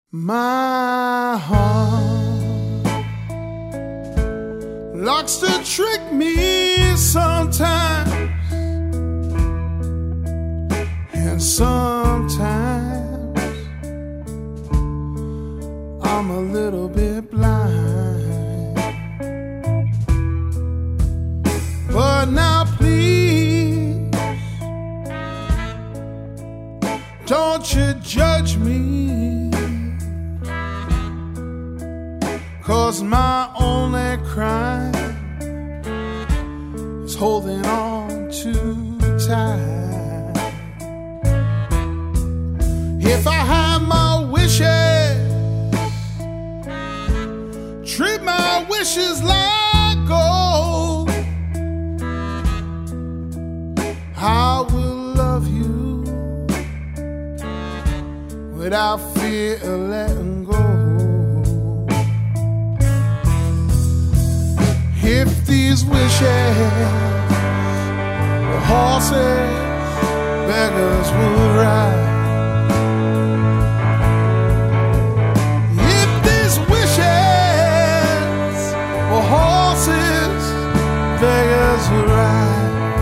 My heart likes to trick me sometimes, and sometimes I'm a little bit blind. But now please, don't you judge me, 'cause my only crime is holding on too tight. If I had my wishes, treat my wishes like gold, I will love you without fear of letting go. If these wishes were horses, beggars would ride. If these wishes were horses, beggars would ride.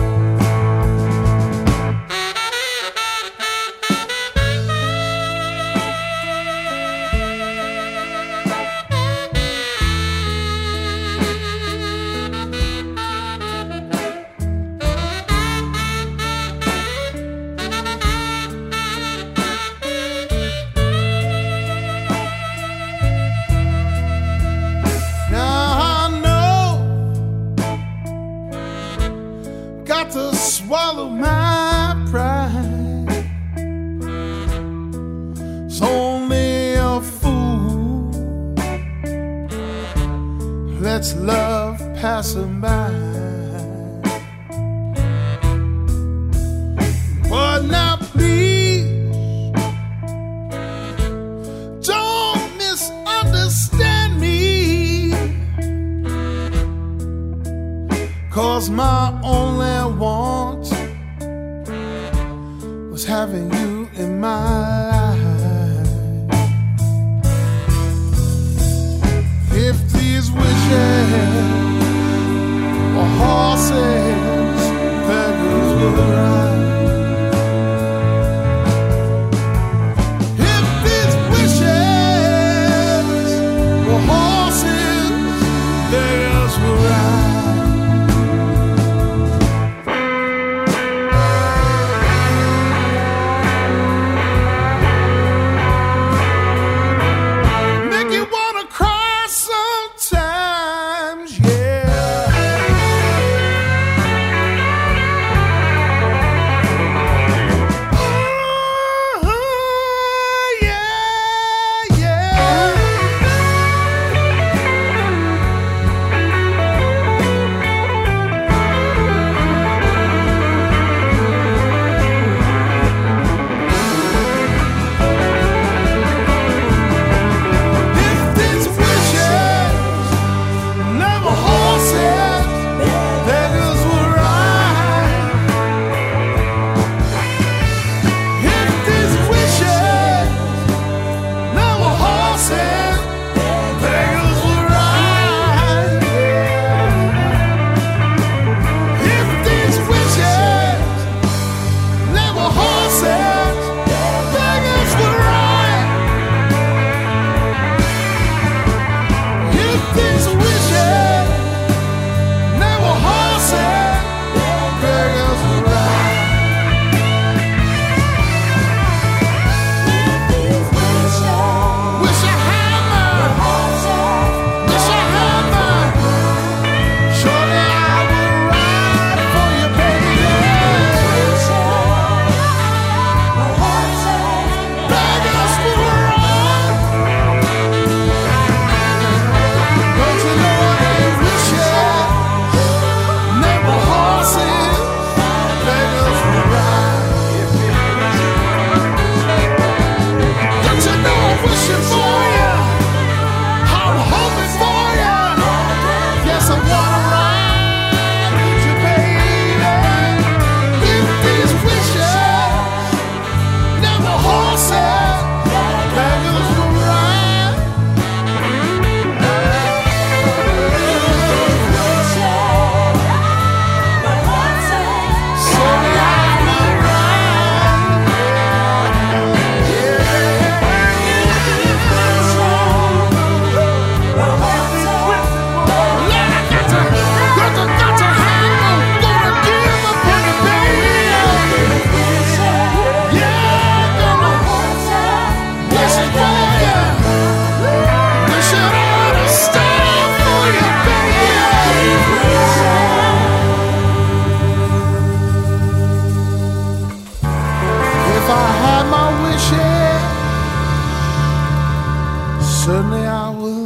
To swallow my pride. It's only a fool lets love pass him by. But now please, don't misunderstand me, 'cause my only want was having you in my life. If these wishes were horses, beggars would ride. If these wishes were horses, beggars would ride. certainly I would.